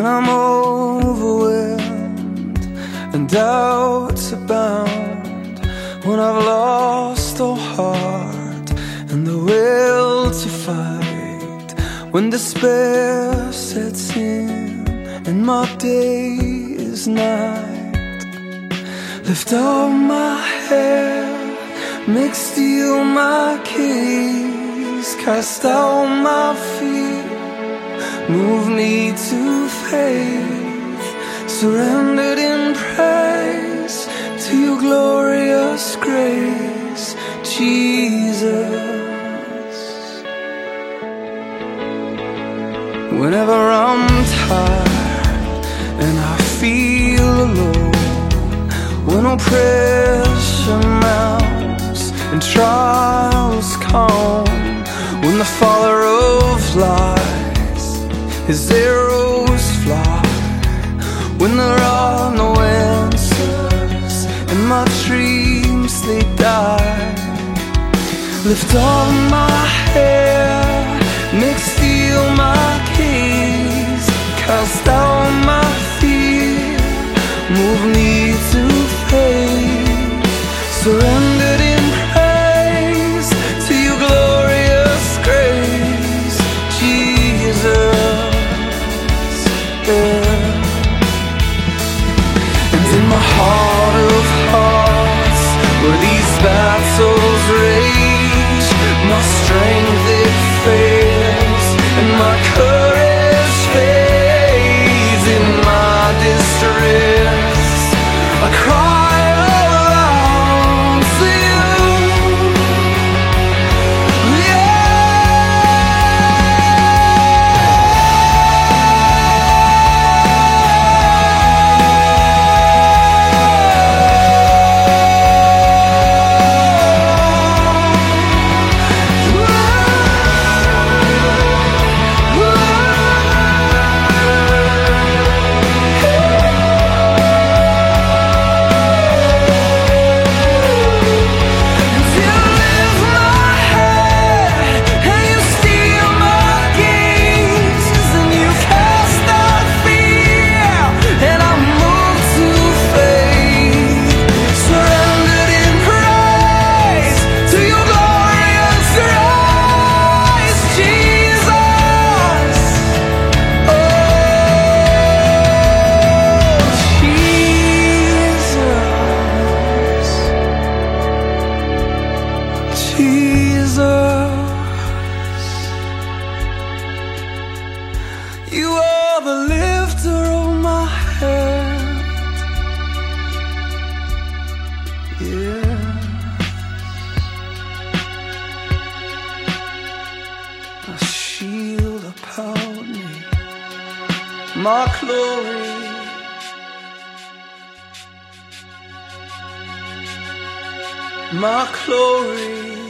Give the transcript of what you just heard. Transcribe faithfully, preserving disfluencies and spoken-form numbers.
when I'm overwhelmed and doubts abound, when I've lost all heart and the will to fight, when despair sets in and my day is night. Lift up my head, make steel my keys, cast out my fear, move me to faith, surrendered in praise to your glorious grace, Jesus. Whenever I'm tired and I feel alone, when oppression mounts and trials come, when the Father of lies, his arrows fly, when there are no answers and my dreams they die. Lift up my head, make steel my keys, cast out my fear, move me to faith, surrendered in praise to your glorious grace, Jesus. Yeah. And in my heart of hearts, where these battles rage, my strength it fails and my courage fades. In my distress I cry aloud to you, you are the lifter of my head, yeah. A shield about me, my glory, my glory.